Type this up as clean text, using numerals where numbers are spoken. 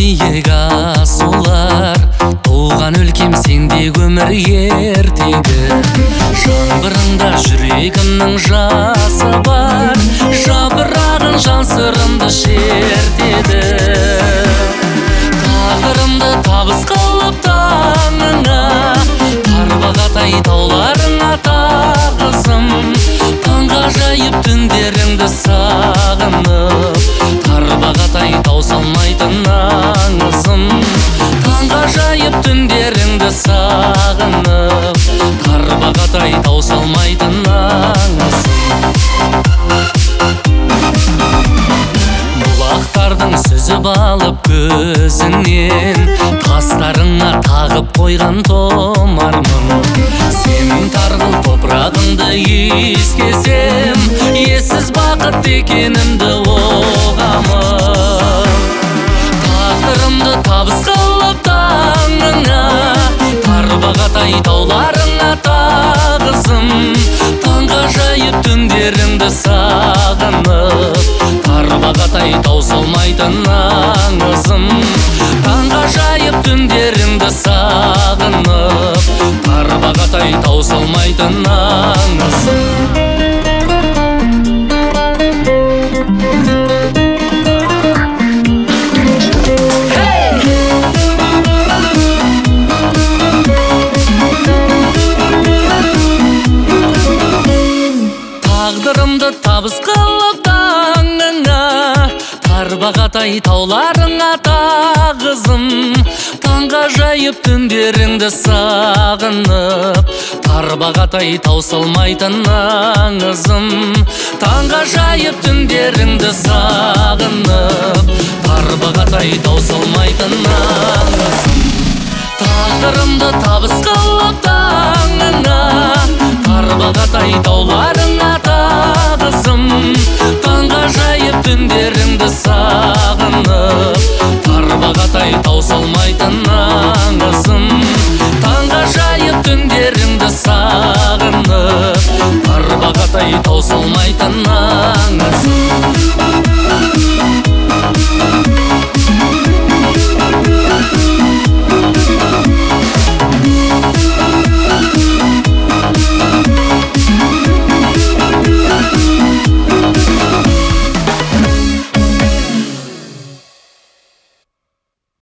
биік асулар, туған өлкем сендегі өмір ертегі. Жаңбырында жүрегімнің жасы бар, жапырағын жан сырымды шертеді. Тағдырымды табыс қылып таңыңа, тарбағатай тауларыңа тағызым. Таңғажайып түндеріңді сағынып, тарбағатай таусалмайтын аңызым. Таңғажайып түндеріңді сағынып, тарбағатай таусалмайтын аңызым. Бұлақтардың сүзіп алып көзінен, тастарыңа тағып қойған томармын. Сенің тарғыл топырағыңды иіскесем, ессіз бақыт екенімді оғамын. Тағдырымды табыс қылып таңыңа, тарбағатай тауларыңа тағызым. Таңғажайып түндеріңді сағынып, тарбағатай таусалмайтын аңызым. Таңғажайып түндеріңді сағынып, тарбағатай таусалмайтын аңызым. Тағдырымды табыс қылып таңыңа, тарбағатай тауларыңа тағызым. Таңғажайып түндеріңді сағынып, тарбағатай таусалмайтын аңызым. Таңғажайып түндеріңді сағынып, тарбағатай таусалмайтын аңызым. Тағдырымды табыс қылып таңыңа,